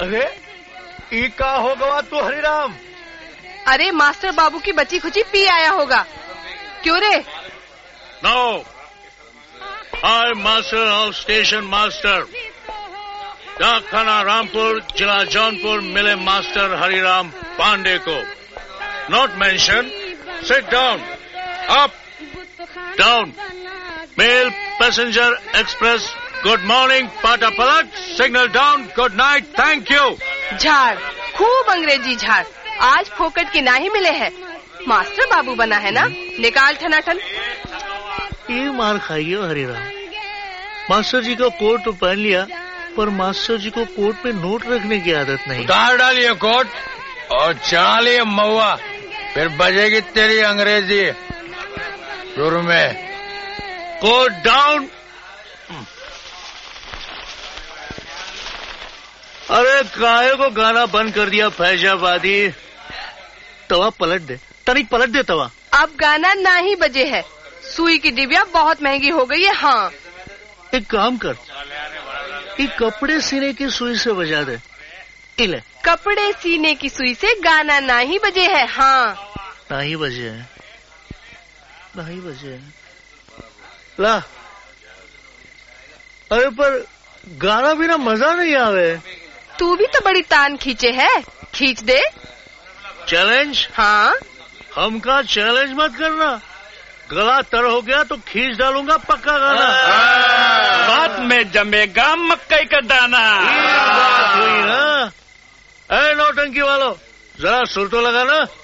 अरे ई का हो गवा तू हरिराम? अरे मास्टर बाबू की बची खुची पी आया होगा। क्यों रे? No, I master of station master डाक खाना रामपुर जिला जौनपुर मिले मास्टर हरिराम पांडे को। Not mention. Sit down. Up down. Mail passenger express good morning पाटा पलट। Signal down. Good night. Thank you. झाड़, खूब अंग्रेजी झाड़। आज फोकट की ना ही मिले हैं। मास्टर बाबू बना है ना, निकाल ठनाठन। ये मार खाइए हरिराम। मास्टर जी का कोट तो पहन लिया, पर मास्टर जी को कोट में नोट रखने की आदत नहीं। उतार डालिए कोट और चढ़ा लिए महुआ, फिर बजेगी तेरी अंग्रेजी सुर में। Coat down. अरे काहे को गाना बंद कर दिया फैजाबादी? तवा पलट दे, तनिक पलट दे तवा। अब गाना ना ही बजे है। सुई की डिबिया बहुत महंगी हो गई है। हाँ, एक काम कर, ये कपड़े सीने की सुई से बजा दे। इले कपड़े सीने की सुई से गाना ना ही बजे है। हाँ, ना ही बजे है, ना ही बजे है। ला। अरे पर गाना बिना मजा नहीं आवे। तू भी तो बड़ी तान खींचे है, खींच दे। चैलेंज? हाँ, हमका चैलेंज मत करना। गला तर हो गया तो खींच डालूंगा पक्का गाना। बाद में जमेगा मकई का दाना। बात हुई ना। अरे नौटंकी वालों, जरा सुर तो लगाना।